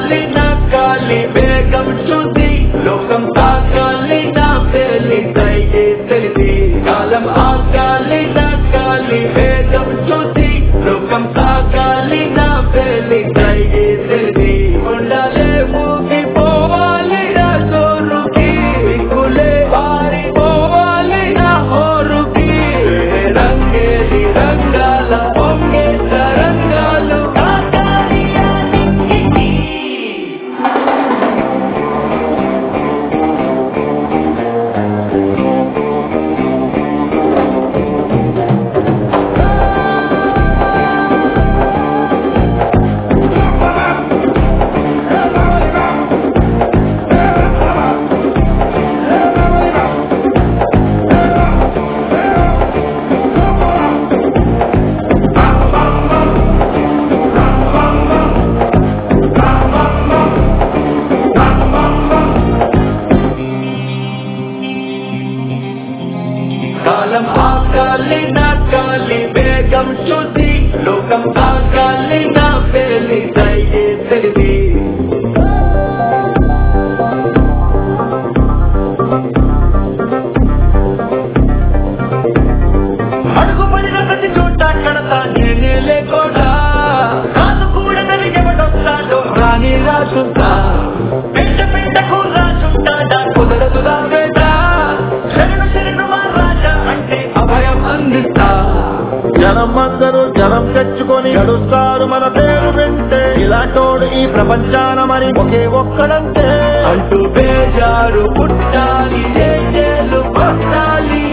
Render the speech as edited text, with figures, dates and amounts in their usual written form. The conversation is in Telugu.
ఆకాలి నాకాలి వేగం చూసి లోకం తాకాలి నా పేలి దయే తెలిసి కాలం ఆకాలి నాకాలి వేగం చూసి లోకం తాకాలి నా పేలి దయే తెలిసి ఉండాలే ఊగిపోవాలి నా జోరుకి దిక్కులే పారిపోవాలి నా హోరుకి రంగేలి రంగాల పొంగే తరంగాలు కాలం ఆకాలి నాకాలి వేగం చూసి లోకం తాకాలి నా పేలి దయే తెలిసి అడుగుపడిన ప్రతి చోట కడతా నేనే లేకుండా కాదు కూడా ఎవడొస్తాడో రాని రాసుంటా పెంట పెంటకు రాసుంటాడా కుదరదురా వేట శరణు శరణు మా రాజా అంటే అభయం అందిస్తా జనమందరూ జనం తెచ్చుకొని గడుస్తారు మన పేరు వింటే ఇలాంటోడు ఈ ప్రపంచాన మరి ఒకే ఒక్కడంటే అంటూ బేజారు పుట్టాలి జేజేలు కొట్టాలి